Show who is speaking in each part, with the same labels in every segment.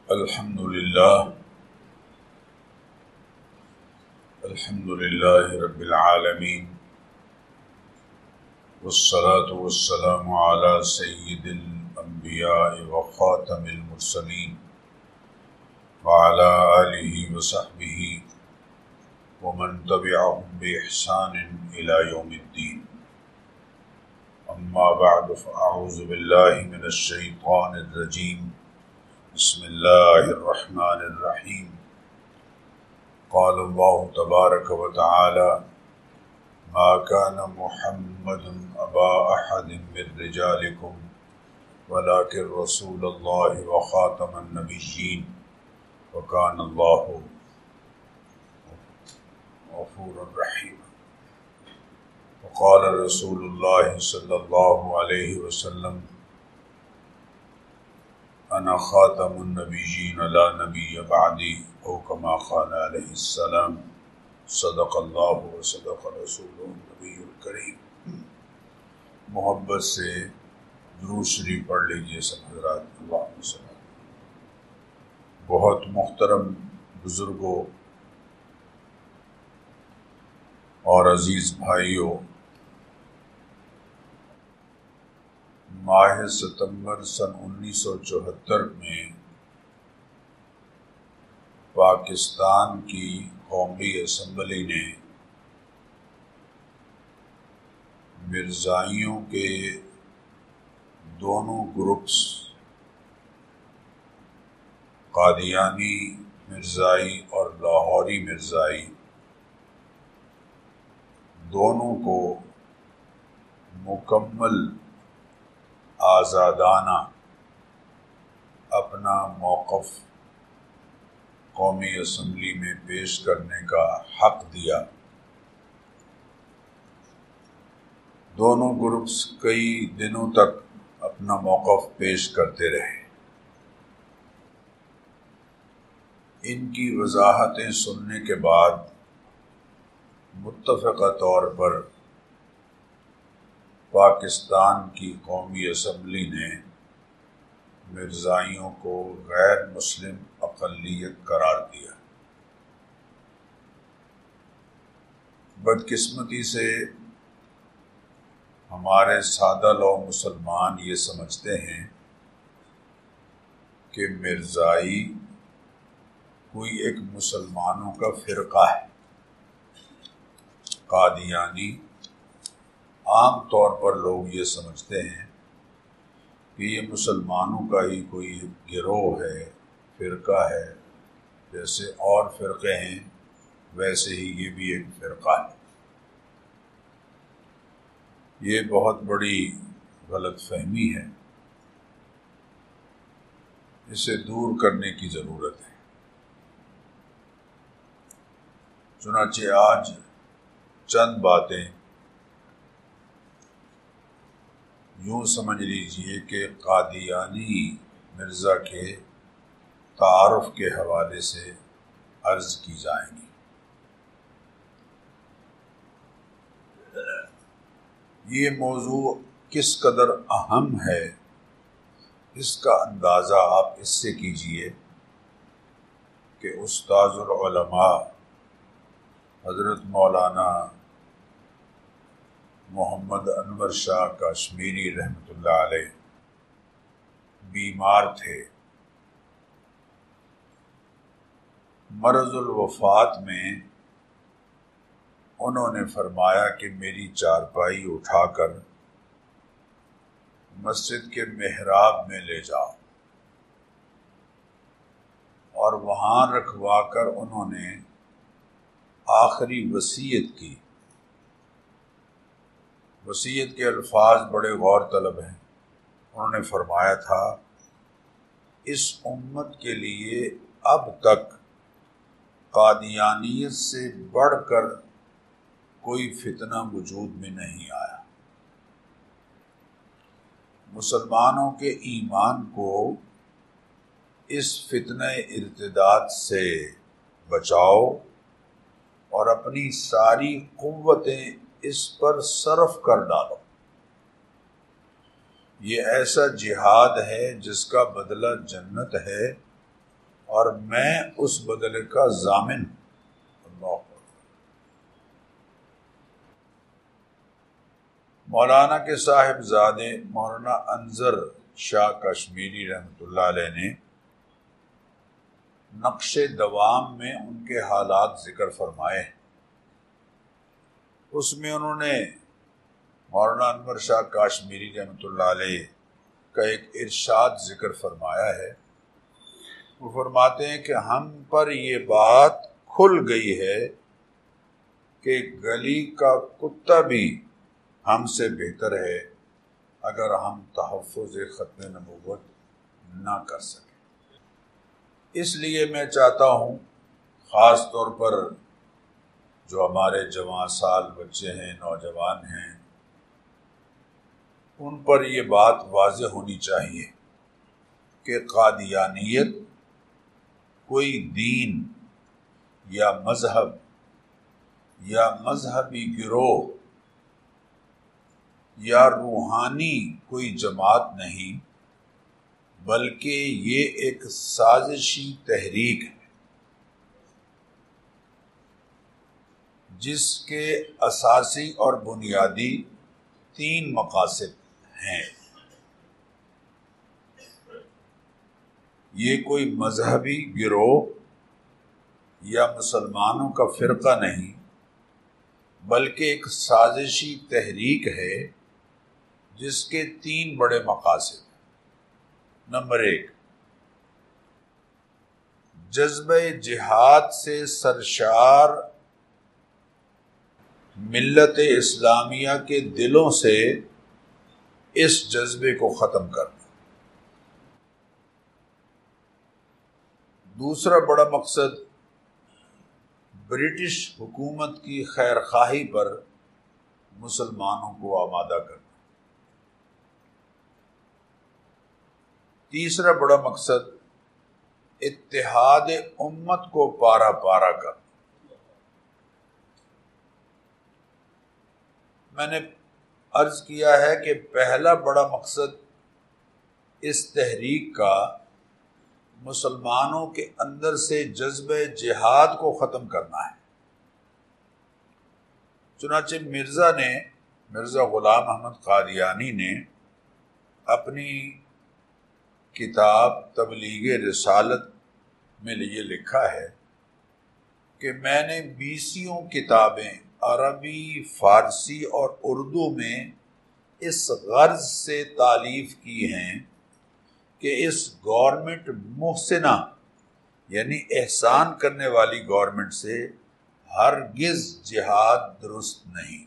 Speaker 1: الحمد لله رب العالمين والصلاة والسلام على سيد الأنبياء وخاتم المرسلين وعلى آله وصحبه ومن تبعهم بإحسان إلى يوم الدين. أما بعد فأعوذ بالله من الشيطان الرجيم. بسم الله الرحمن الرحيم. قال الله تبارك وتعالى: ما كان محمد أبا أحد من رجالكم ولكن رسول الله وخاتم النبيين وكان الله غفورا رحيما. وقال رسول الله صلى الله عليه وسلم: أنا خاتم النبيين لا نبي بعدي أو كما قال عليه السلام. صدق اللہ وصدق رسولہ النبی الکریم. محبت سے درود شریف پڑھ لیجیے سب حضرات. اللہم صلی اللہ. بہت محترم بزرگوں اور عزیز بھائیوں، ماہ ستمبر سن 1974 میں پاکستان کی قومی اسمبلی نے مرزائیوں کے دونوں گروپس، قادیانی مرزائی اور لاہوری مرزائی، دونوں کو مکمل آزادانہ اپنا موقف قومی اسمبلی میں پیش کرنے کا حق دیا. دونوں گروپس کئی دنوں تک اپنا موقف پیش کرتے رہے. ان کی وضاحتیں سننے کے بعد متفقہ طور پر پاکستان کی قومی اسمبلی نے مرزائیوں کو غیر مسلم اقلیت قرار دیا. بدقسمتی سے ہمارے سادہ لو مسلمان یہ سمجھتے ہیں کہ مرزائی کوئی ایک مسلمانوں کا فرقہ ہے. قادیانی عام طور پر لوگ یہ سمجھتے ہیں کہ یہ مسلمانوں کا ہی کوئی گروہ ہے، فرقہ ہے. جیسے اور فرقے ہیں ویسے ہی یہ بھی ایک فرقہ ہے. یہ بہت بڑی غلط فہمی ہے. اسے دور کرنے کی ضرورت ہے. چنانچہ آج چند باتیں یوں سمجھ لیجئے کہ قادیانی مرزا کے تعارف کے حوالے سے عرض کی جائیں گی. یہ موضوع کس قدر اہم ہے اس کا اندازہ آپ اس سے کیجئے کہ استاذ العلماء حضرت مولانا محمد انور شاہ کشمیری رحمۃ اللہ علیہ بیمار تھے. مرض الوفات میں انہوں نے فرمایا کہ میری چارپائی اٹھا کر مسجد کے محراب میں لے جاؤ، اور وہاں رکھوا کر انہوں نے آخری وصیت کی. وصیت کے الفاظ بڑے غور طلب ہیں. انہوں نے فرمایا تھا: اس امت کے لیے اب تک قادیانیت سے بڑھ کر کوئی فتنہ وجود میں نہیں آیا. مسلمانوں کے ایمان کو اس فتنہ ارتداد سے بچاؤ اور اپنی ساری قوتیں اس پر صرف کر ڈالو. یہ ایسا جہاد ہے جس کا بدلہ جنت ہے اور میں اس بدلے کا ضامن ہوں۔ اللہ اکبر۔ مولانا کے صاحبزادے مولانا انظر شاہ کشمیری رحمۃ اللہ علیہ نے نقش دوام میں ان کے حالات ذکر فرمائے۔ اس میں انہوں نے مولانا انور شاہ کشمیری رحمۃ اللہ علیہ کا ایک ارشاد ذکر فرمایا ہے۔ وہ فرماتے ہیں کہ ہم پر یہ بات کھل گئی ہے کہ گلی کا کتا بھی ہم سے بہتر ہے اگر ہم تحفظ ختم نبوت نہ کر سکیں۔ اس لیے میں چاہتا ہوں خاص طور پر جو ہمارے جوان سال بچے ہیں، نوجوان ہیں، ان پر یہ بات واضح ہونی چاہیے کہ قادیانیت کوئی دین یا مذہب یا مذہبی گروہ یا روحانی کوئی جماعت نہیں، بلکہ یہ ایک سازشی تحریک ہے جس کے اساسی اور بنیادی 3 مقاصد ہیں۔ یہ کوئی مذہبی گروہ یا مسلمانوں کا فرقہ نہیں، بلکہ ایک سازشی تحریک ہے جس کے 3 بڑے مقاصد ہیں۔ نمبر 1، جذبہ جہاد سے سرشار ملت اسلامیہ کے دلوں سے اس جذبے کو ختم کرنا۔ دوسرا بڑا مقصد برٹش حکومت کی خیر خواہی پر مسلمانوں کو آمادہ کرنا۔ تیسرا بڑا مقصد اتحاد امت کو پارا پارا کرنا۔ میں نے عرض کیا ہے کہ پہلا بڑا مقصد اس تحریک کا مسلمانوں کے اندر سے جذبہ جہاد کو ختم کرنا ہے۔ چنانچہ مرزا غلام احمد قادیانی نے اپنی کتاب تبلیغ رسالت میں یہ لکھا ہے کہ میں نے 20 کتابیں عربی، فارسی اور اردو میں اس غرض سے تالیف کی ہیں کہ اس گورنمنٹ محسنہ یعنی احسان کرنے والی گورنمنٹ سے ہرگز جہاد درست نہیں،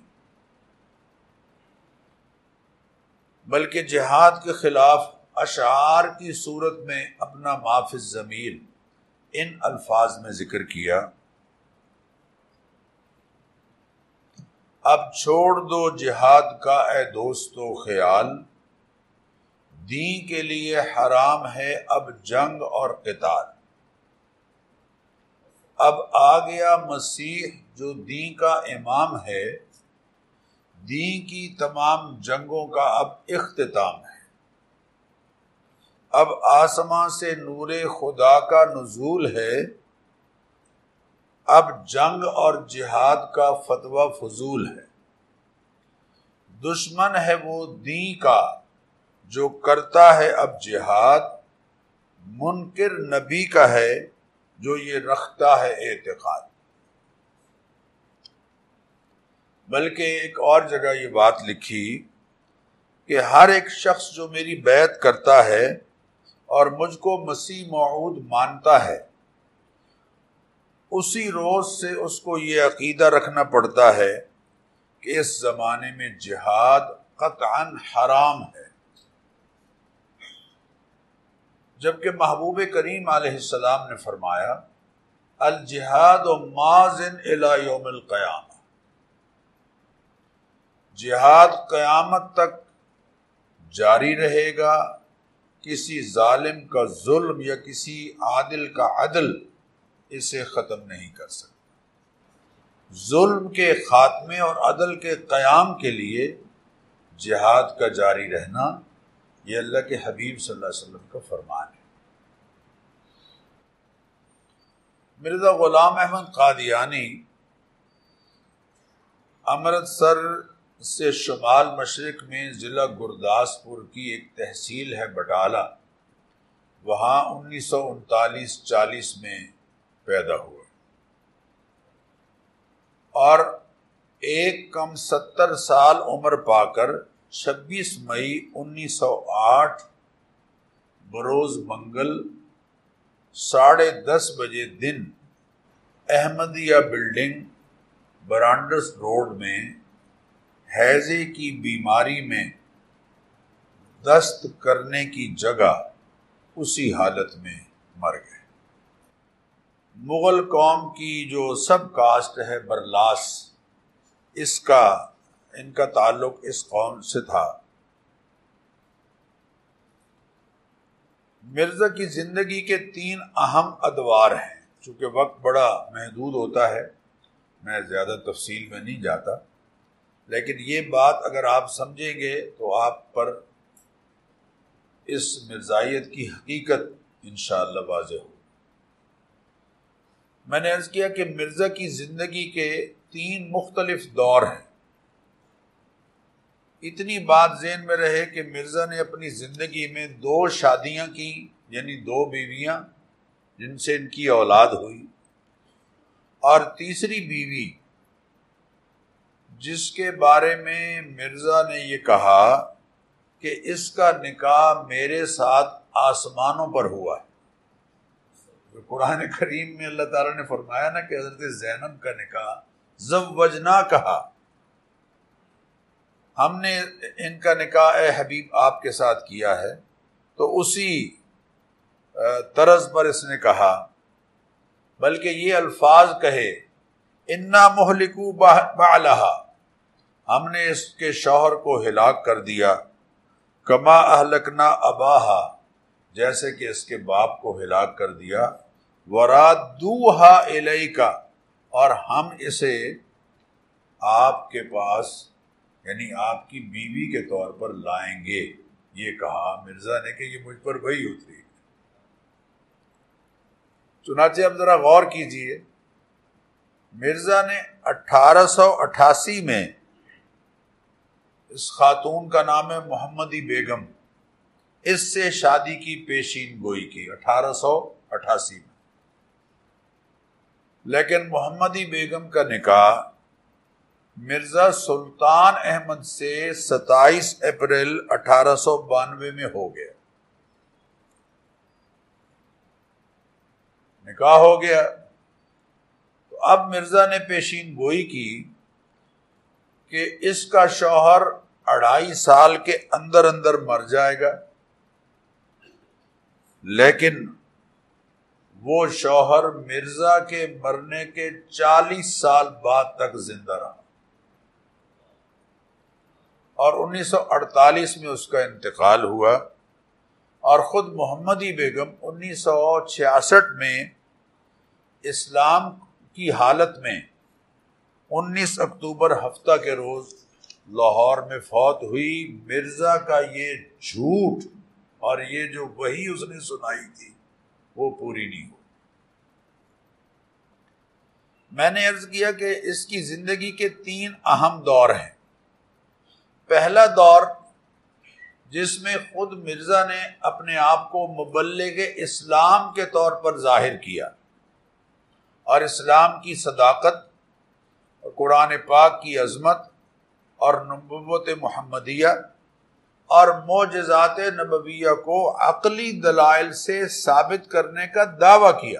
Speaker 1: بلکہ جہاد کے خلاف اشعار کی صورت میں اپنا ما فی الضمیر ان الفاظ میں ذکر کیا: اب چھوڑ دو جہاد کا اے دوستو خیال، دین کے لیے حرام ہے اب جنگ اور قتال۔ اب آ گیا مسیح جو دین کا امام ہے، دین کی تمام جنگوں کا اب اختتام ہے۔ اب آسماں سے نور خدا کا نزول ہے، اب جنگ اور جہاد کا فتویٰ فضول ہے۔ دشمن ہے وہ دین کا جو کرتا ہے اب جہاد، منکر نبی کا ہے جو یہ رکھتا ہے اعتقاد۔ بلکہ ایک اور جگہ یہ بات لکھی کہ ہر ایک شخص جو میری بیعت کرتا ہے اور مجھ کو مسیح موعود مانتا ہے، اسی روز سے اس کو یہ عقیدہ رکھنا پڑتا ہے کہ اس زمانے میں جہاد قطعاً حرام ہے، جبکہ محبوب کریم علیہ السلام نے فرمایا الجہاد ماضٍ الی یوم القیامہ، جہاد قیامت تک جاری رہے گا، کسی ظالم کا ظلم یا کسی عادل کا عدل اسے ختم نہیں کر سکتا۔ ظلم کے خاتمے اور عدل کے قیام کے لیے جہاد کا جاری رہنا، یہ اللہ کے حبیب صلی اللہ علیہ وسلم کا فرمان ہے۔ مرزا غلام احمد قادیانی امرتسر سے شمال مشرق میں ضلع گرداسپور کی ایک تحصیل ہے بٹالہ، وہاں 1939-40 میں پیدا ہوئے اور 70 سال عمر پا کر 26 مئی 1908 بروز منگل 10:30 بجے دن احمدیہ بلڈنگ برانڈس روڈ میں ہیضے کی بیماری میں دست کرنے کی جگہ اسی حالت میں مر گئے۔ مغل قوم کی جو سب کاسٹ ہے برلاس، ان کا تعلق اس قوم سے تھا۔ مرزا کی زندگی کے 3 اہم ادوار ہیں۔ چونکہ وقت بڑا محدود ہوتا ہے میں زیادہ تفصیل میں نہیں جاتا، لیکن یہ بات اگر آپ سمجھیں گے تو آپ پر اس مرزائیت کی حقیقت انشاءاللہ واضح ہو۔ میں نے عرض کیا کہ مرزا کی زندگی کے 3 مختلف دور ہیں۔ اتنی بات ذہن میں رہے کہ مرزا نے اپنی زندگی میں 2 شادیاں کی، یعنی 2 بیویاں جن سے ان کی اولاد ہوئی، اور تیسری بیوی جس کے بارے میں مرزا نے یہ کہا کہ اس کا نکاح میرے ساتھ آسمانوں پر ہوا ہے۔ قرآن کریم میں اللہ تعالیٰ نے فرمایا نا کہ حضرت زینب کا نکاح زوجنا کہا، ہم نے ان کا نکاح اے حبیب آپ کے ساتھ کیا ہے، تو اسی طرز پر اس نے کہا، بلکہ یہ الفاظ کہے انا مہلکو بعلہا، ہم نے اس کے شوہر کو ہلاک کر دیا، کما اہلکنا اباہا، جیسے کہ اس کے باپ کو ہلاک کر دیا، ورادوہا الیکا، اور ہم اسے آپ کے پاس یعنی آپ کی بیوی کے طور پر لائیں گے۔ یہ کہا مرزا نے کہ یہ مجھ پر وحی اتری۔ چنانچہ اب ذرا غور کیجئے، مرزا نے 1888 میں، اس خاتون کا نام ہے محمدی بیگم، اس سے شادی کی پیشین گوئی کی 1888 میں، لیکن محمدی بیگم کا نکاح مرزا سلطان احمد سے 27 اپریل 1892 میں ہو گیا۔ نکاح ہو گیا تو اب مرزا نے پیشین گوئی کی کہ اس کا شوہر 2.5 سال کے اندر اندر مر جائے گا، لیکن وہ شوہر مرزا کے مرنے کے 40 سال بعد تک زندہ رہا، اور 1948 میں اس کا انتقال ہوا، اور خود محمدی بیگم 1966 میں اسلام کی حالت میں 19 اکتوبر ہفتہ کے روز لاہور میں فوت ہوئی۔ مرزا کا یہ جھوٹ اور یہ جو وحی اس نے سنائی تھی وہ پوری نہیں ہوئی۔ میں نے عرض کیا کہ اس کی زندگی کے 3 اہم دور ہیں۔ پہلا دور جس میں خود مرزا نے اپنے آپ کو مبلغ اسلام کے طور پر ظاہر کیا، اور اسلام کی صداقت، قرآن پاک کی عظمت اور نبوت محمدیہ اور معجزات نبویہ کو عقلی دلائل سے ثابت کرنے کا دعویٰ کیا،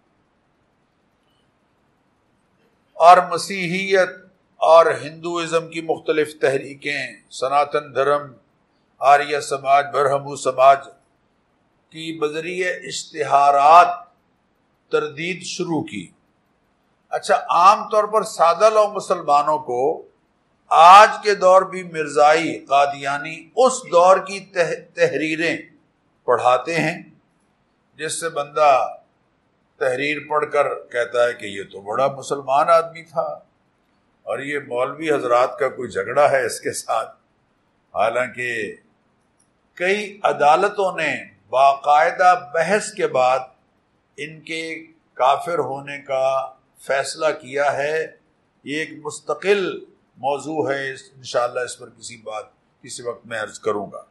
Speaker 1: اور مسیحیت اور ہندوازم کی مختلف تحریکیں، سناتن دھرم، آریہ سماج، برہمو سماج کی بذریعہ اشتہارات تردید شروع کی۔ اچھا، عام طور پر سادہ لو مسلمانوں کو آج کے دور بھی مرزائی قادیانی اس دور کی تحریریں پڑھاتے ہیں، جس سے بندہ تحریر پڑھ کر کہتا ہے کہ یہ تو بڑا مسلمان آدمی تھا، اور یہ مولوی حضرات کا کوئی جھگڑا ہے اس کے ساتھ۔ حالانکہ کئی عدالتوں نے باقاعدہ بحث کے بعد ان کے کافر ہونے کا فیصلہ کیا ہے، یہ ایک مستقل موضوع ہے، انشاءاللہ اس پر کسی وقت میں عرض کروں گا۔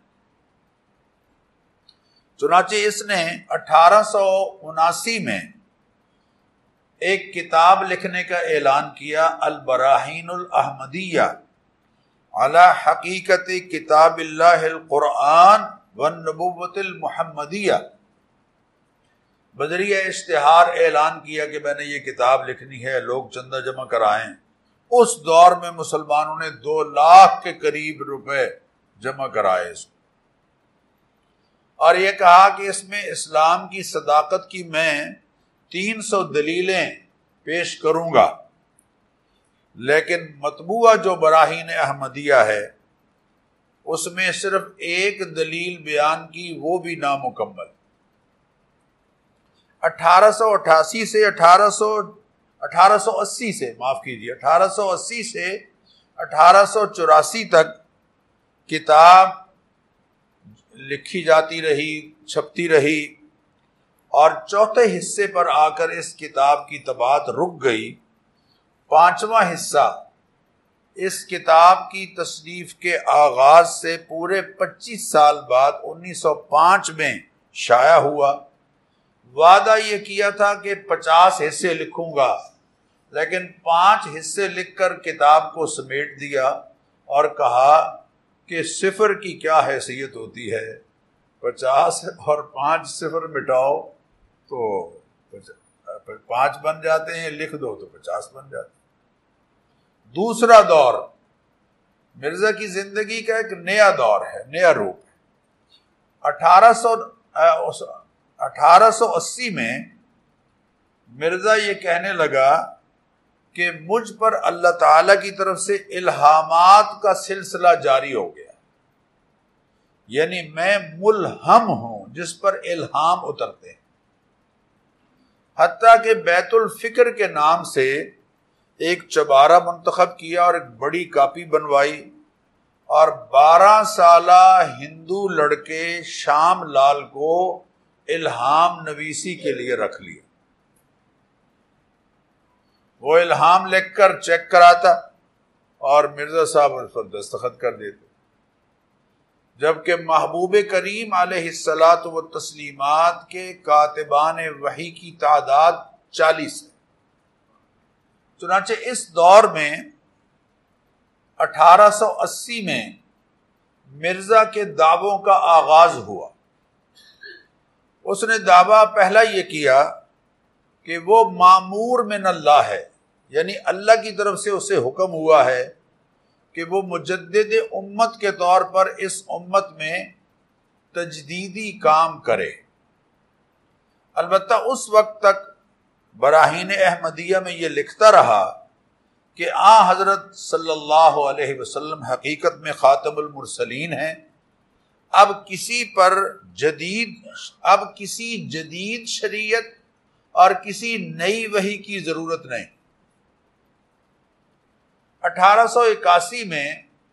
Speaker 1: چنانچہ اس نے 1879 میں ایک کتاب لکھنے کا اعلان کیا، البراہین الاحمدیہ علی حقیقت کتاب اللہ القرآن والنبوۃ المحمدیہ۔ بذریعہ اشتہار اعلان کیا کہ میں نے یہ کتاب لکھنی ہے، لوگ چندہ جمع کرائیں۔ اس دور میں مسلمانوں نے 2 لاکھ کے قریب روپے جمع کرائے اس کو، اور یہ کہا کہ اس میں اسلام کی صداقت کی میں 300 دلیلیں پیش کروں گا، لیکن مطبوعہ جو براہین احمدیہ ہے اس میں صرف ایک دلیل بیان کی، وہ بھی نامکمل۔ 1880 سے 1880 سے 1884 تک کتاب لکھی جاتی رہی، چھپتی رہی، اور چوتھے حصے پر آ کر اس کتاب کی طباعت رک گئی۔ 5واں حصہ اس کتاب کی تصنیف کے آغاز سے پورے 25 سال بعد 1905 میں شائع ہوا۔ وعدہ یہ کیا تھا کہ 50 حصے لکھوں گا، لیکن 5 حصے لکھ کر کتاب کو سمیٹ دیا اور کہا کہ صفر کی کیا حیثیت ہوتی ہے، 50 اور 5 صفر مٹاؤ تو 5 بن جاتے ہیں، لکھ دو تو 50 بن جاتے ہیں۔ دوسرا دور مرزا کی زندگی کا ایک نیا دور ہے، نیا روپ ہے۔ 1880 میں مرزا یہ کہنے لگا کہ مجھ پر اللہ تعالیٰ کی طرف سے الہامات کا سلسلہ جاری ہو گیا، یعنی میں ملہم ہوں جس پر الہام اترتے ہیں۔ حتیٰ کہ بیت الفکر کے نام سے ایک چبارہ منتخب کیا اور ایک بڑی کاپی بنوائی، اور 12 سالہ ہندو لڑکے شام لال کو الہام نویسی کے لیے رکھ لیا۔ وہ الہام لکھ کر چیک کراتا اور مرزا صاحب اس پر دستخط کر دیتے، جبکہ محبوب کریم علیہ الصلاۃ والتسلیمات کے کاتبان وحی کی تعداد 40 ہے۔ چنانچہ اس دور میں 1880 میں مرزا کے دعووں کا آغاز ہوا۔ اس نے دعویٰ پہلا یہ کیا کہ وہ مامور من اللہ ہے، یعنی اللہ کی طرف سے اسے حکم ہوا ہے کہ وہ مجدد امت کے طور پر اس امت میں تجدیدی کام کرے۔ البتہ اس وقت تک براہین احمدیہ میں یہ لکھتا رہا کہ حضرت صلی اللہ علیہ وسلم حقیقت میں خاتم المرسلین ہیں، اب کسی جدید شریعت اور کسی نئی وحی کی ضرورت نہیں۔ 1881 میں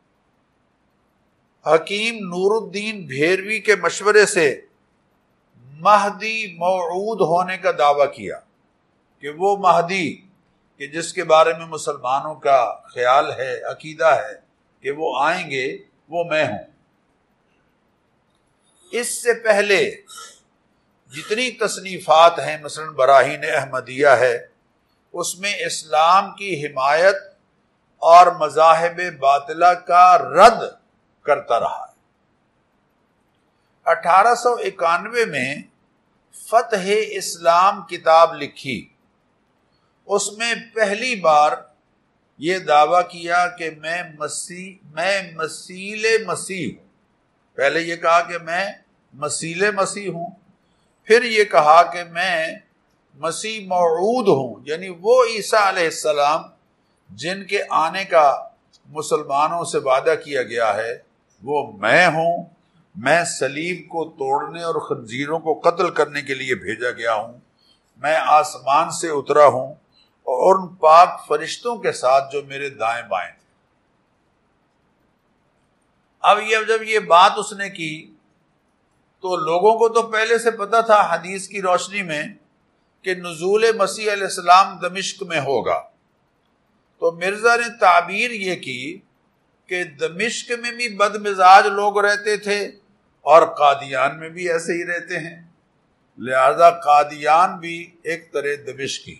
Speaker 1: حکیم نور الدین بھیروی کے مشورے سے مہدی موعود ہونے کا دعویٰ کیا کہ وہ مہدی کہ جس کے بارے میں مسلمانوں کا خیال ہے، عقیدہ ہے کہ وہ آئیں گے، وہ میں ہوں۔ اس سے پہلے جتنی تصنیفات ہیں، مثلا براہین احمدیہ ہے، اس میں اسلام کی حمایت اور مذاہب باطلہ کا رد کرتا رہا ہے۔ 1891 میں فتح اسلام کتاب لکھی، اس میں پہلی بار یہ دعویٰ کیا کہ میں مسیل مسیح ہوں۔ پہلے یہ کہا کہ میں مسیل مسیح ہوں، پھر یہ کہا کہ میں مسیح موعود ہوں، یعنی وہ عیسیٰ علیہ السلام جن کے آنے کا مسلمانوں سے وعدہ کیا گیا ہے، وہ میں ہوں۔ میں صلیب کو توڑنے اور خنزیروں کو قتل کرنے کے لیے بھیجا گیا ہوں۔ میں آسمان سے اترا ہوں اور ان پاک فرشتوں کے ساتھ جو میرے دائیں بائیں تھے۔ اب جب یہ بات اس نے کی تو لوگوں کو تو پہلے سے پتا تھا حدیث کی روشنی میں کہ نزول مسیح علیہ السلام دمشق میں ہوگا، تو مرزا نے تعبیر یہ کی کہ دمشق میں بھی بد مزاج لوگ رہتے تھے اور قادیان میں بھی ایسے ہی رہتے ہیں، لہذا قادیان بھی ایک طرح دمشقی۔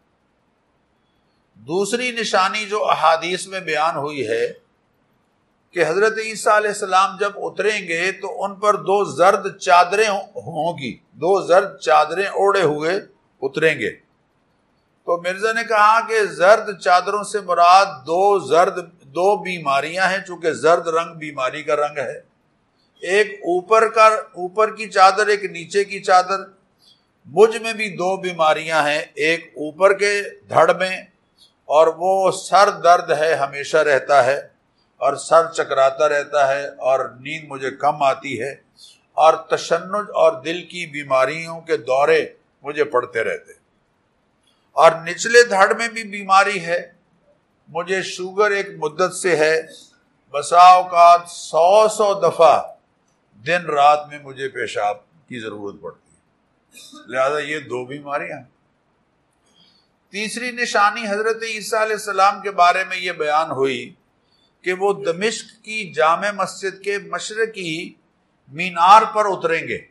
Speaker 1: دوسری نشانی جو احادیث میں بیان ہوئی ہے کہ حضرت عیسیٰ علیہ السلام جب اتریں گے تو ان پر 2 زرد چادریں ہوں گی، 2 زرد چادریں اوڑے ہوئے اتریں گے۔ تو مرزا نے کہا کہ زرد چادروں سے مراد 2 بیماریاں ہیں، چونکہ زرد رنگ بیماری کا رنگ ہے، ایک اوپر کی چادر، ایک نیچے کی چادر۔ مجھ میں بھی 2 بیماریاں ہیں، ایک اوپر کے دھڑ میں، اور وہ سر درد ہے، ہمیشہ رہتا ہے، اور سر چکراتا رہتا ہے، اور نیند مجھے کم آتی ہے، اور تشنج اور دل کی بیماریوں کے دورے مجھے پڑتے رہتے، اور نچلے دھڑ میں بھی بیماری ہے، مجھے شوگر ایک مدت سے ہے، بسا اوقات 100 دفعہ دن رات میں مجھے پیشاب کی ضرورت پڑتی ہے، لہذا یہ 2 بیماریاں ہیں۔ تیسری نشانی حضرت عیسیٰ علیہ السلام کے بارے میں یہ بیان ہوئی کہ وہ دمشق کی جامع مسجد کے مشرقی مینار پر اتریں گے۔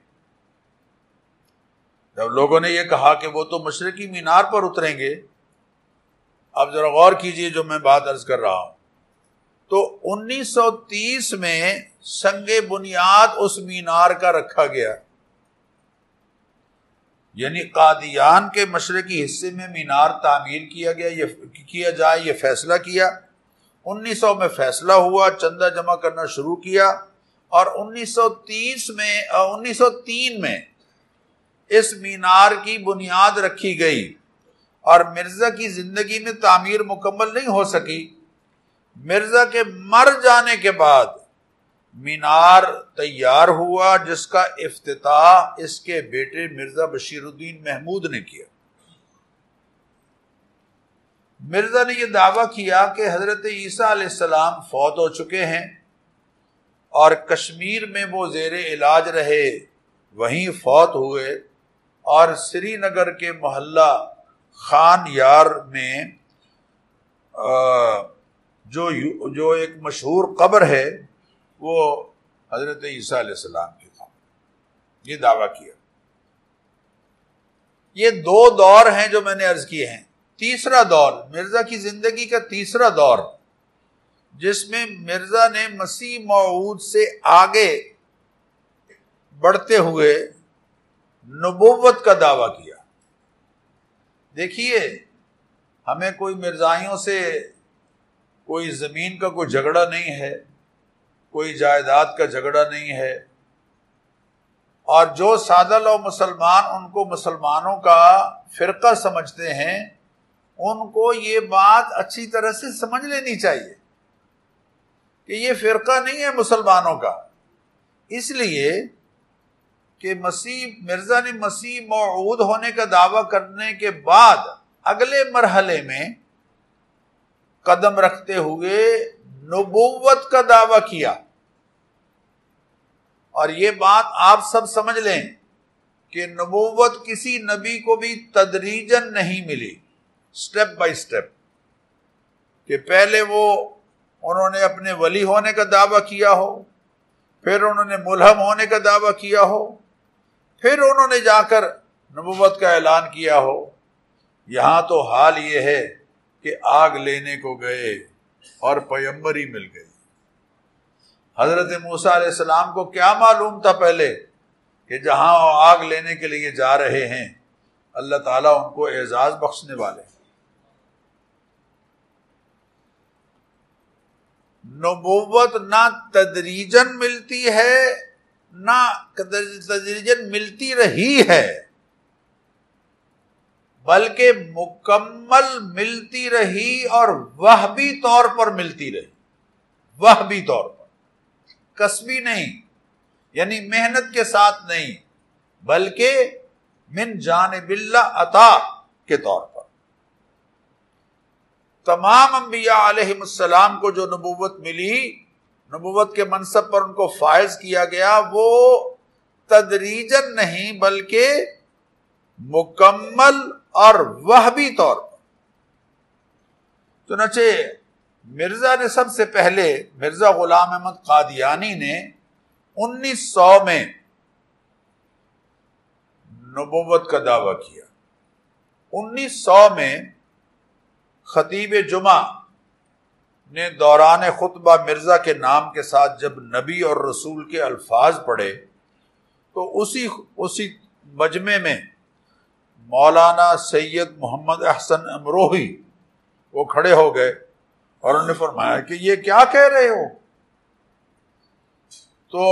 Speaker 1: جب لوگوں نے یہ کہا کہ وہ تو مشرقی مینار پر اتریں گے، اب ذرا غور کیجئے جو میں بات عرض کر رہا ہوں، تو 1930 میں سنگ بنیاد اس مینار کا رکھا گیا، یعنی قادیان کے مشرقی حصے میں مینار تعمیر کیا جائے، یہ فیصلہ کیا۔ 1900 میں فیصلہ ہوا، چندہ جمع کرنا شروع کیا، اور 1903 میں اس مینار کی بنیاد رکھی گئی، اور مرزا کی زندگی میں تعمیر مکمل نہیں ہو سکی۔ مرزا کے مر جانے کے بعد مینار تیار ہوا، جس کا افتتاح اس کے بیٹے مرزا بشیر الدین محمود نے کیا۔ مرزا نے یہ دعویٰ کیا کہ حضرت عیسیٰ علیہ السلام فوت ہو چکے ہیں، اور کشمیر میں وہ زیر علاج رہے، وہیں فوت ہوئے، اور سری نگر کے محلہ خان یار میں جو ایک مشہور قبر ہے وہ حضرت عیسیٰ علیہ السلام کی تھا، یہ دعویٰ کیا۔ یہ 2 دور ہیں جو میں نے عرض کیے ہیں۔ تیسرا دور، مرزا کی زندگی کا تیسرا دور، جس میں مرزا نے مسیح موعود سے آگے بڑھتے ہوئے نبوت کا دعویٰ کیا۔ دیکھیے، ہمیں کوئی مرزائیوں سے کوئی زمین کا کوئی جھگڑا نہیں ہے، کوئی جائیداد کا جھگڑا نہیں ہے، اور جو سادہ لو مسلمان ان کو مسلمانوں کا فرقہ سمجھتے ہیں، ان کو یہ بات اچھی طرح سے سمجھ لینی چاہیے کہ یہ فرقہ نہیں ہے مسلمانوں کا، اس لیے کہ مرزا نے مسیح موعود ہونے کا دعویٰ کرنے کے بعد اگلے مرحلے میں قدم رکھتے ہوئے نبوت کا دعویٰ کیا۔ اور یہ بات آپ سب سمجھ لیں کہ نبوت کسی نبی کو بھی تدریجاً نہیں ملی، سٹیپ بائی سٹیپ، کہ پہلے انہوں نے اپنے ولی ہونے کا دعویٰ کیا ہو، پھر انہوں نے ملہم ہونے کا دعویٰ کیا ہو، پھر انہوں نے جا کر نبوت کا اعلان کیا ہو۔ یہاں تو حال یہ ہے کہ آگ لینے کو گئے اور پیغمبر ہی مل گئے۔ حضرت موسیٰ علیہ السلام کو کیا معلوم تھا پہلے کہ جہاں وہ آگ لینے کے لیے جا رہے ہیں اللہ تعالیٰ ان کو اعزاز بخشنے والے ہیں۔ نبوت نہ تدریجاً ملتی ہے، نہ تدریجاً ملتی رہی ہے، بلکہ مکمل ملتی رہی، اور وہبی طور پر ملتی رہی، وہبی طور پر، کسبی نہیں، یعنی محنت کے ساتھ نہیں، بلکہ من جانب اللہ عطا کے طور پر۔ تمام انبیاء علیہ السلام کو جو نبوت ملی، نبوت کے منصب پر ان کو فائز کیا گیا، وہ تدریجاً نہیں بلکہ مکمل اور وہبی طور پر. چنانچہ مرزا نے سب سے پہلے، مرزا غلام احمد قادیانی نے 1900 میں نبوت کا دعویٰ کیا. 1900 میں خطیب جمعہ نے دوران خطبہ مرزا کے نام کے ساتھ جب نبی اور رسول کے الفاظ پڑھے تو اسی مجمع میں مولانا سید محمد احسن امروہی وہ کھڑے ہو گئے اور انہوں نے فرمایا کہ یہ کیا کہہ رہے ہو؟ تو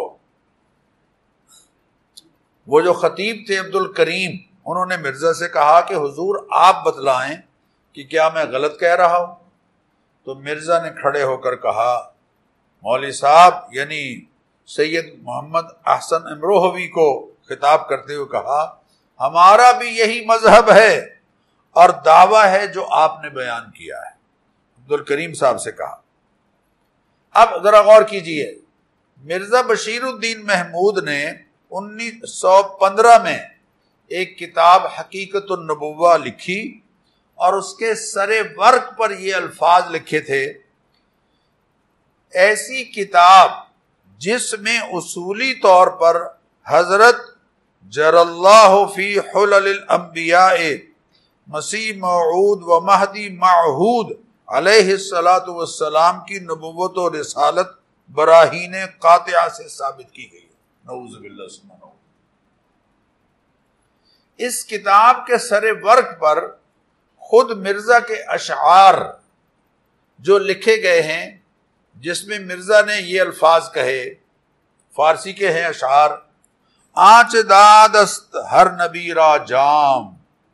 Speaker 1: وہ جو خطیب تھے عبد الکریم، انہوں نے مرزا سے کہا کہ حضور آپ بتلائیں کہ کیا میں غلط کہہ رہا ہوں؟ تو مرزا نے کھڑے ہو کر کہا، مولوی صاحب یعنی سید محمد احسن امروہوی کو خطاب کرتے ہوئے کہا، ہمارا بھی یہی مذہب ہے اور دعویٰ ہے جو آپ نے بیان کیا ہے. عبد الکریم صاحب سے کہا. اب ذرا غور کیجئے، مرزا بشیر الدین محمود نے 1915 میں ایک کتاب حقیقت النبوہ لکھی اور اس کے سر ورق پر یہ الفاظ لکھے تھے، ایسی کتاب جس میں اصولی طور پر حضرت جر اللہ فی حلل الانبیاء مسیح موعود و مہدی معہود علیہ السلام کی نبوت و رسالت براہین قاطعہ سے ثابت کی گئی ہے. نعوذ باللہ سبحانہ. اس کتاب کے سر ورق پر خود مرزا کے اشعار جو لکھے گئے ہیں، جس میں مرزا نے یہ الفاظ کہے، فارسی کے ہیں اشعار، آنچ داد است ہر نبی را جام،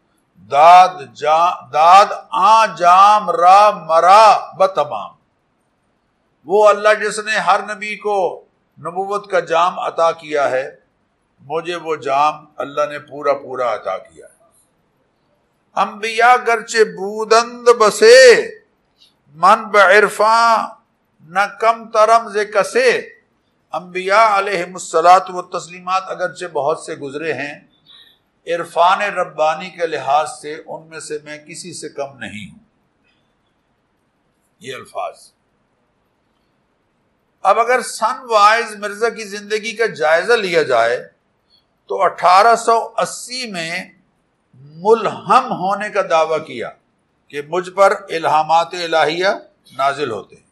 Speaker 1: داد آن جام را مرا بتمام. وہ اللہ جس نے ہر نبی کو نبوت کا جام عطا کیا ہے، مجھے وہ جام اللہ نے پورا پورا عطا کیا ہے. انبیاء گرچہ بودند بسے، من بعرفاں نہ کم ترم ز کسے. انبیاء علیہم الصلاۃ والتسلیمات اگرچہ بہت سے گزرے ہیں، عرفان ربانی کے لحاظ سے ان میں سے میں کسی سے کم نہیں ہوں. یہ الفاظ. اب اگر سن وائز مرزا کی زندگی کا جائزہ لیا جائے تو 1880 میں ملہم ہونے کا دعویٰ کیا کہ مجھ پر الہامات الہیہ نازل ہوتے ہیں.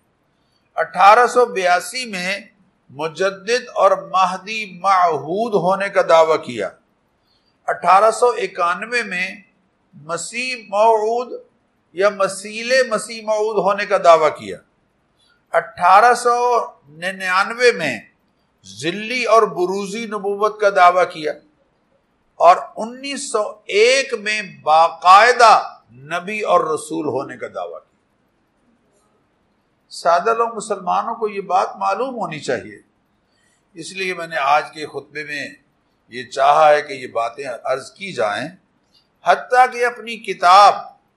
Speaker 1: 1882 میں مجدد اور مہدی معہود ہونے کا دعویٰ کیا. 1891 میں مسیح موعود یا مسیح موعود ہونے کا دعویٰ کیا. 1899 میں ذلی اور بروزی نبوت کا دعویٰ کیا اور 1901 میں باقاعدہ نبی اور رسول ہونے کا دعویٰ کیا. سادہ لوگ مسلمانوں کو یہ بات معلوم ہونی چاہیے، اس لیے میں نے آج کے خطبے میں یہ چاہا ہے کہ یہ باتیں عرض کی جائیں. حتیٰ کہ اپنی کتاب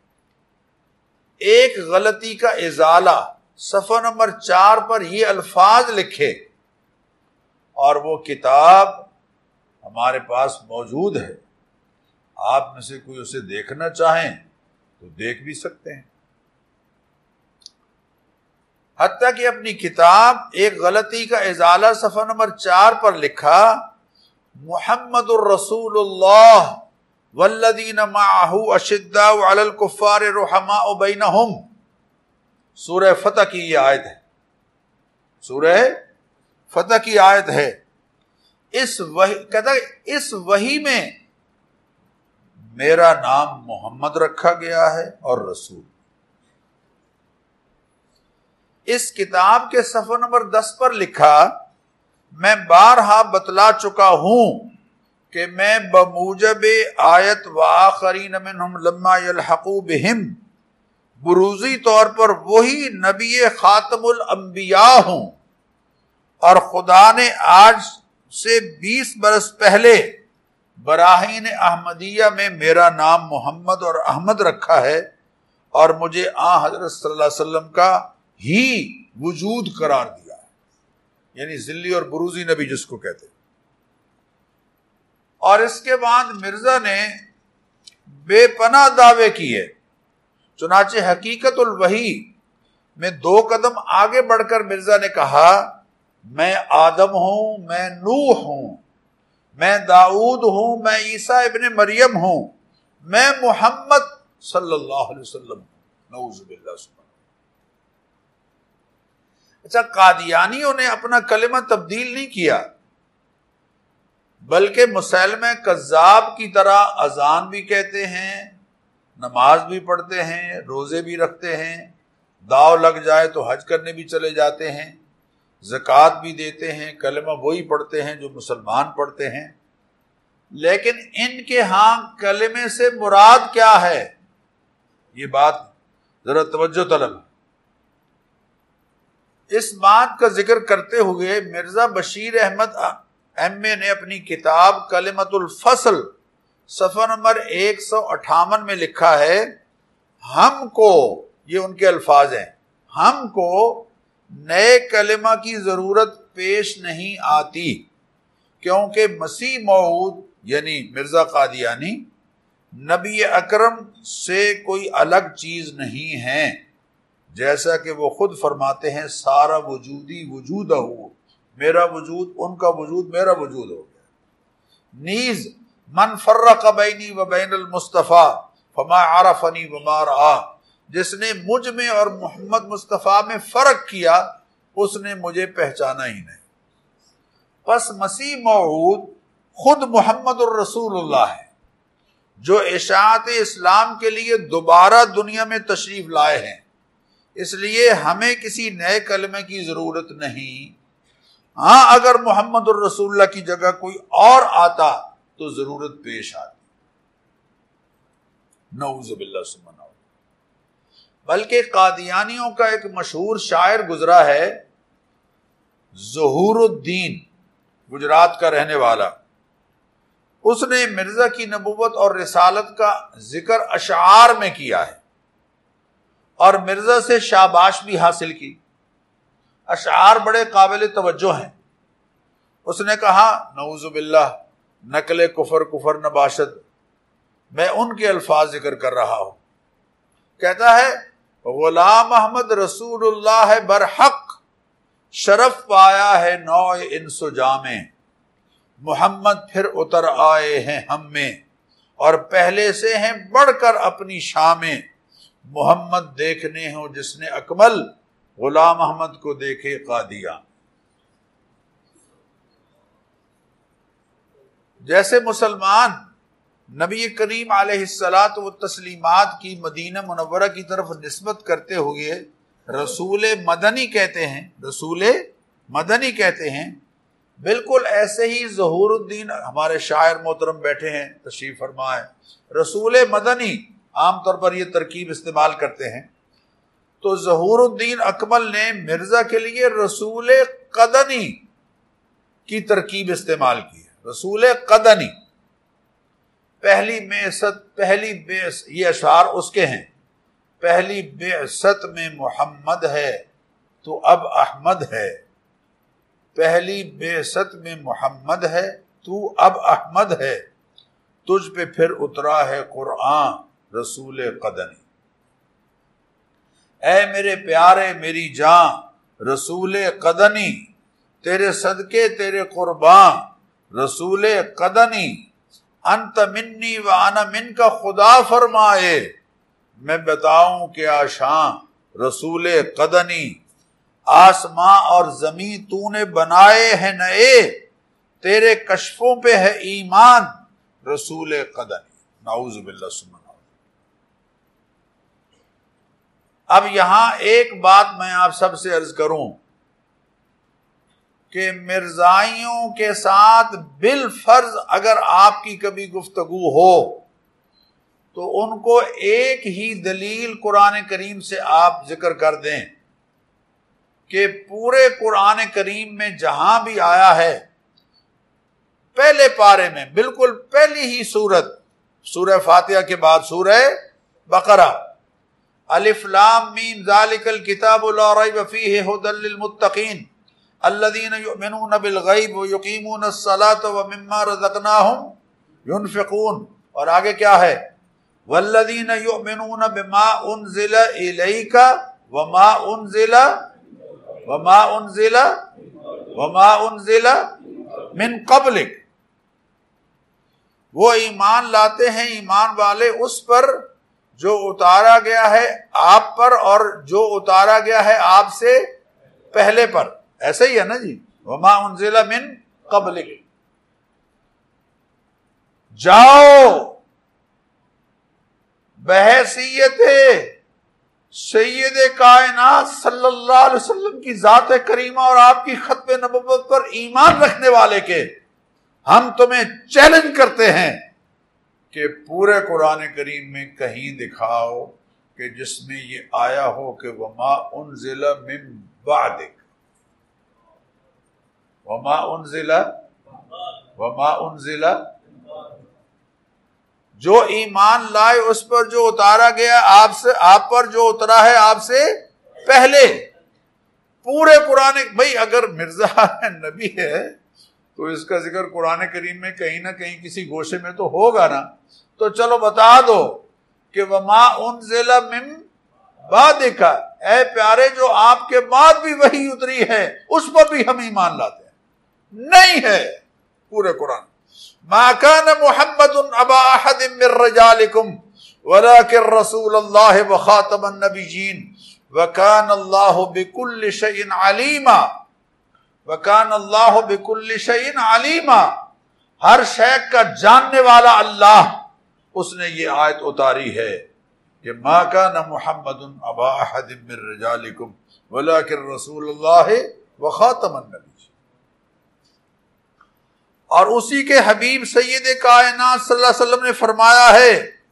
Speaker 1: ایک غلطی کا ازالہ صفحہ نمبر 4 پر یہ الفاظ لکھے، اور وہ کتاب ہمارے پاس موجود ہے. آپ میں سے کوئی اسے دیکھنا چاہیں تو دیکھ بھی سکتے ہیں. حتیٰ کہ اپنی کتاب ایک غلطی کا ازالہ صفحہ نمبر 4 پر لکھا، محمد الرسول اللہ والذین معہ اشداء علی الکفار رحماء بینہم. سورہ فتح کی یہ آیت ہے، سورہ فتح کی آیت ہے. اس وحی میں میرا نام محمد رکھا گیا ہے اور رسول. اس کتاب کے صفحہ نمبر 10 پر لکھا، میں بارہا بتلا چکا ہوں کہ میں بموجب آیت وآخرین منہم لما یلحقوا بہم بروزی طور پر وہی نبی خاتم الانبیاء ہوں، اور خدا نے آج سے 20 برس پہلے براہین احمدیہ میں میرا نام محمد اور احمد رکھا ہے، اور مجھے حضرت صلی اللہ علیہ وسلم کا ہی وجود قرار دیا ہے. یعنی ذلی اور بروزی نبی جس کو کہتے ہیں. اور اس کے بعد مرزا نے بے پناہ دعوے کیے. چنانچہ حقیقت الوحی میں 2 قدم آگے بڑھ کر مرزا نے کہا میں آدم ہوں، میں نوح ہوں، میں داؤد ہوں، میں عیسیٰ ابن مریم ہوں، میں محمد صلی اللہ علیہ وسلم. نعوذ باللہ. اچھا، قادیانیوں نے اپنا کلمہ تبدیل نہیں کیا، بلکہ مسلمہ کذاب کی طرح اذان بھی کہتے ہیں، نماز بھی پڑھتے ہیں، روزے بھی رکھتے ہیں، داؤ لگ جائے تو حج کرنے بھی چلے جاتے ہیں، زکوٰۃ بھی دیتے ہیں، کلمہ وہی پڑھتے ہیں جو مسلمان پڑھتے ہیں. لیکن ان کے ہاں کلمے سے مراد کیا ہے، یہ بات ذرا توجہ طلب. اس بات کا ذکر کرتے ہوئے مرزا بشیر احمد ایم اے نے اپنی کتاب کلمۃ الفصل صفحہ نمبر 158 میں لکھا ہے ہم کو، یہ ان کے الفاظ ہیں، ہم کو نئے کلمہ کی ضرورت پیش نہیں آتی کیونکہ مسیح موعود یعنی مرزا قادیانی نبی اکرم سے کوئی الگ چیز نہیں ہے، جیسا کہ وہ خود فرماتے ہیں سارا وجودی وجود ہو، میرا وجود ان کا وجود میرا وجود ہو گیا. نیز من فرق بینی و بین المصطفیٰ فما عرفنی وما رآ، جس نے مجھ میں اور محمد مصطفیٰ میں فرق کیا اس نے مجھے پہچانا ہی نہیں. پس مسیح موعود خود محمد الرسول اللہ ہے جو اشاعت اسلام کے لیے دوبارہ دنیا میں تشریف لائے ہیں، اس لیے ہمیں کسی نئے کلمے کی ضرورت نہیں. ہاں اگر محمد الرسول اللہ کی جگہ کوئی اور آتا تو ضرورت پیش آتی. نعوذ باللہ ثم نعوذ. بلکہ قادیانیوں کا ایک مشہور شاعر گزرا ہے ظہور الدین، گجرات کا رہنے والا. اس نے مرزا کی نبوت اور رسالت کا ذکر اشعار میں کیا ہے اور مرزا سے شاباش بھی حاصل کی. اشعار بڑے قابل توجہ ہیں. اس نے کہا نعوذ باللہ نقل کفر نباشد، میں ان کے الفاظ ذکر کر رہا ہوں. کہتا ہے غلام احمد رسول اللہ ہے برحق، شرف پایا ہے نوع انس و جاں میں، محمد پھر اتر آئے ہیں ہم میں اور پہلے سے ہیں بڑھ کر اپنی شان میں. محمد دیکھنے ہوں جس نے اکمل، غلام احمد کو دیکھے قادیاں. جیسے مسلمان نبی کریم علیہ الصلاۃ والتسلیمات کی مدینہ منورہ کی طرف نسبت کرتے ہوئے رسول مدنی کہتے ہیں، رسول مدنی کہتے ہیں، بالکل ایسے ہی ظہور الدین ہمارے شاعر محترم بیٹھے ہیں تشریف فرما ہے، رسول مدنی عام طور پر یہ ترکیب استعمال کرتے ہیں. تو ظہور الدین اکمل نے مرزا کے لیے رسول قدنی کی ترکیب استعمال کی ہے. رسول قدنی، پہلی بعثت، یہ اشعار اس کے ہیں، پہلی بعثت میں محمد ہے تو اب احمد ہے، پہلی بعثت میں محمد ہے تو اب احمد ہے، تجھ پہ پھر اترا ہے قرآن رسول قدنی. اے میرے پیارے میری جان رسول قدنی، تیرے صدقے تیرے قربان رسول قدنی، انت منی و انا من کا خدا فرمائے، میں بتاؤں کیا شان رسول قدنی. آسماں اور زمین تو نے بنائے ہیں نئے، تیرے کشفوں پہ ہے ایمان رسول قدنی. نعوذ باللہ ثم نعوذ. اب یہاں ایک بات میں آپ سب سے عرض کروں کہ مرزائیوں کے ساتھ بالفرض اگر آپ کی کبھی گفتگو ہو تو ان کو ایک ہی دلیل قرآن کریم سے آپ ذکر کر دیں کہ پورے قرآن کریم میں جہاں بھی آیا ہے، پہلے پارے میں بالکل پہلی ہی سورت، سورہ فاتحہ کے بعد سورہ بقرہ، الف لام میم ذالک الکتاب لا ریب فیہ ھدی للمتقین الذین یؤمنون بالغیب ویقیمون الصلاۃ ومما رزقناہم ينفقون، اور آگے کیا ہے؟ والذین یؤمنون بما انزل الیک وما انزل من قبلک، وہ ایمان لاتے ہیں، ایمان والے، اس پر جو اتارا گیا ہے آپ پر اور جو اتارا گیا ہے آپ سے پہلے پر. ایسا ہی ہے نا جی، وما انزل من قبلک. جاؤ بحیثیت سید کائنات صلی اللہ علیہ وسلم کی ذات کریمہ اور آپ کی ختم نبوت پر ایمان رکھنے والے کے، ہم تمہیں چیلنج کرتے ہیں کہ پورے قرآن کریم میں کہیں دکھاؤ کہ جس میں یہ آیا ہو کہ وما انزل من بعدک، وما انزل جو ایمان لائے اس پر جو اتارا گیا آپ پر جو اترا ہے آپ سے پہلے. پورے قرآن، بھئی اگر مرزا نبی ہے تو اس کا ذکر قرآن کریم میں کہیں نہ کہیں کسی گوشے میں تو ہوگا نا، تو چلو بتا دو کہ وما انزل من بعدک، اے پیارے جو آپ کے بعد بھی وحی اتری ہے اس پر بھی ہم ایمان لاتے ہیں. نہیں ہے پورے قرآن. ما كان محمد ابا احد من رجالكم ولكن رسول الله وخاتم النبيين وكان الله بكل شيء عليما، وكان الله بكل شيء عليما. ہر شے کا جاننے والا اللہ، اس نے یہ آیت اتاری ہے کہ ما كان محمد ابا احد من رجالكم ولكن رسول الله وخاتم النبيين. اور اسی کے حبیب سید کائنات صلی اللہ علیہ وسلم نے فرمایا ہے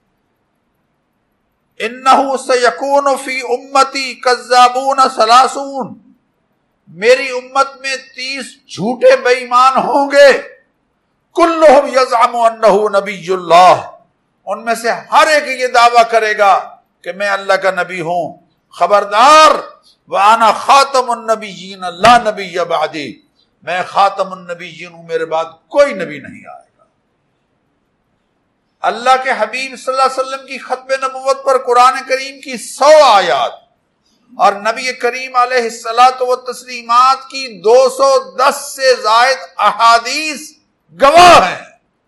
Speaker 1: انہ سیکون فی امتی کذابون ثلاثون، میری امت میں 30 جھوٹے بے ایمان ہوں گے، کلہم یزعم انہ نبی اللہ، ان میں سے ہر ایک یہ دعویٰ کرے گا کہ میں اللہ کا نبی ہوں. خبردار، وانا خاتم النبیین لا نبی بعدی، میں خاتم النبیین ہوں، میرے بعد کوئی نبی نہیں آئے گا. اللہ کے حبیب صلی اللہ علیہ وسلم کی ختم نبوت پر قرآن کریم کی 100 آیات اور نبی کریم علیہ الصلاۃ والتسلیمات کی 210 سے زائد احادیث گواہ ہیں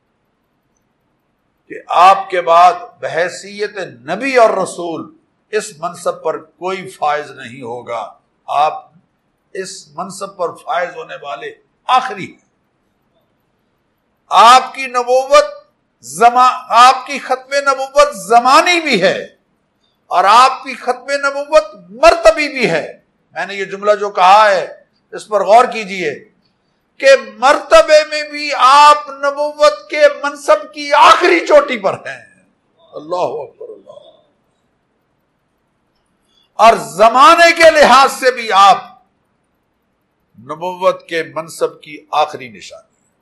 Speaker 1: کہ آپ کے بعد بحیثیت نبی اور رسول اس منصب پر کوئی فائز نہیں ہوگا. آپ اس منصب پر فائز ہونے والے آخری ہیں. آپ کی نبوت آپ کی ختم نبوت زمانی بھی ہے اور آپ کی ختم نبوت مرتبی بھی ہے. میں نے یہ جملہ جو کہا ہے اس پر غور کیجئے کہ مرتبے میں بھی آپ نبوت کے منصب کی آخری چوٹی پر ہیں. اللہ اکبر اللہ. اور زمانے کے لحاظ سے بھی آپ نبوت کے منصب کی آخری نشانی.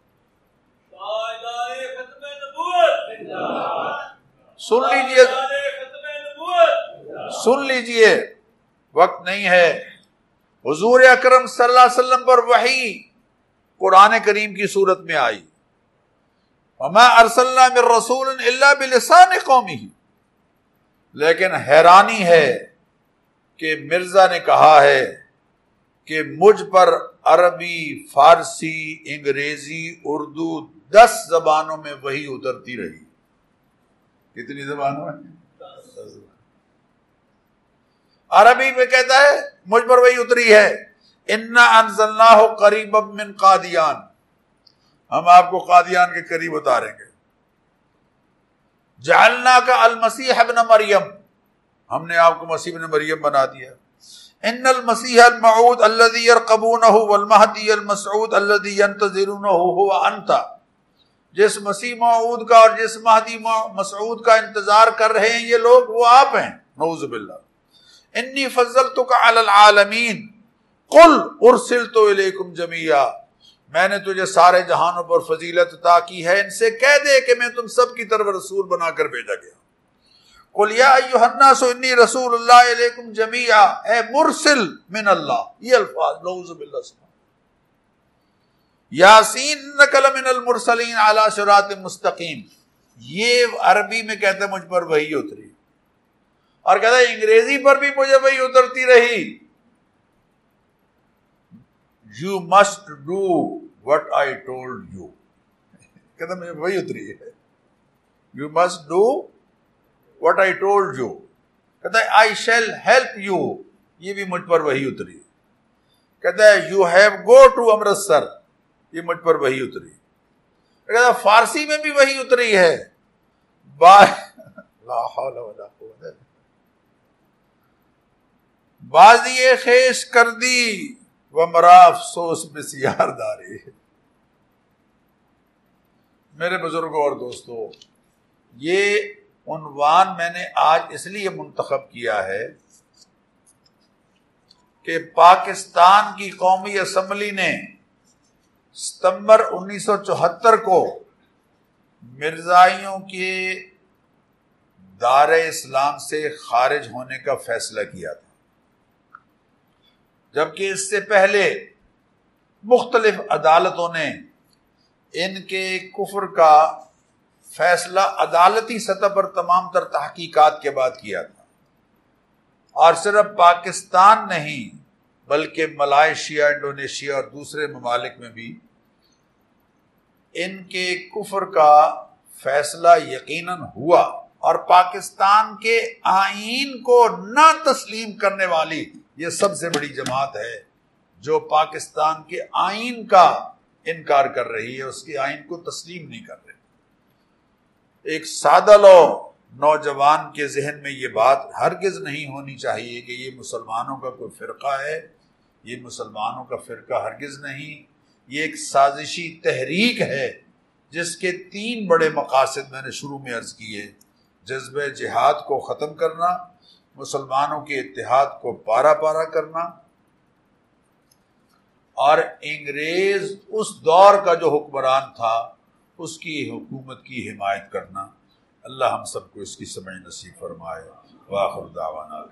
Speaker 1: سن لیجئے وقت نہیں ہے. حضور اکرم صلی اللہ علیہ وسلم پر وحی قرآن کریم کی صورت میں آئی، وما ارسلنا من رسول الا بلسان قومہ. لیکن حیرانی ہے کہ مرزا نے کہا ہے کہ مجھ پر عربی، فارسی، انگریزی، اردو 10 زبانوں میں وحی اترتی رہی. کتنی زبانوں میں؟ عربی میں کہتا ہے مجھ پر وحی اتری ہے انا انزلناہ قریبا من قادیان، ہم آپ کو قادیان کے قریب اتاریں گے. جعلناک المسیح ابن مریم، ہم نے آپ کو مسیح ابن مریم بنا دیا. ان المسیح الموعود الذی یرقبونہ والمہدی المسعود الذی ینتظرونہ هو انت، جس مسیح موعود کا اور جس مہدی مسعود کا انتظار کر رہے ہیں یہ لوگ، وہ آپ ہیں. نعوذ باللہ. انی فضلتک علی العالمین قل ارسلت الیکم جمیعا، میں نے تجھے سارے جہانوں پر فضیلت عطا کی ہے، ان سے کہہ دے کہ میں تم سب کی طرف رسول بنا کر بھیجا گیا. قل یا ایھا الناس انی رسول اللہ الیکم جمیعا، اے مرسل من اللہ. یہ الفاظ نعوذ باللہ. یاسین انک لمن المرسلین علی صراط مستقیم، یہ عربی میں کہتے ہیں مجھ پر وحی اتری، اور کہتا ہے انگریزی پر بھی مجھے وحی اترتی رہی، you must do what I told you, کہتا ہے مجھے وحی اتری ہے، you must do what I told you, کہتا ہے آئی شیل ہیلپ یو، یہ بھی مجھ پر وحی اتری، کہتا ہے you have go to Amritsar, یہ مجھ پر وحی اتری، کہتا ہے فارسی میں بھی وحی اتری ہے، لا حول ولا قوت، بازی خیش کر دی و مرا افسوس بسیار داری۔ میرے بزرگوں اور دوستو، یہ عنوان میں نے آج اس لیے منتخب کیا ہے کہ پاکستان کی قومی اسمبلی نے ستمبر 1974 کو مرزائیوں کے دار اسلام سے خارج ہونے کا فیصلہ کیا تھا، جبکہ اس سے پہلے مختلف عدالتوں نے ان کے کفر کا فیصلہ عدالتی سطح پر تمام تر تحقیقات کے بعد کیا تھا، اور صرف پاکستان نہیں بلکہ ملائیشیا، انڈونیشیا اور دوسرے ممالک میں بھی ان کے کفر کا فیصلہ یقیناً ہوا، اور پاکستان کے آئین کو نہ تسلیم کرنے والی یہ سب سے بڑی جماعت ہے جو پاکستان کے آئین کا انکار کر رہی ہے، اس کے آئین کو تسلیم نہیں کر رہی۔ ایک سادہ لو نوجوان کے ذہن میں یہ بات ہرگز نہیں ہونی چاہیے کہ یہ مسلمانوں کا کوئی فرقہ ہے، یہ مسلمانوں کا فرقہ ہرگز نہیں، یہ ایک سازشی تحریک ہے جس کے 3 بڑے مقاصد میں نے شروع میں عرض کیے: جذبہ جہاد کو ختم کرنا، مسلمانوں کے اتحاد کو پارا پارا کرنا، اور انگریز اس دور کا جو حکمران تھا اس کی حکومت کی حمایت کرنا۔ اللہ ہم سب کو اس کی سمجھ نصیب فرمائے۔ وآخر دعوانا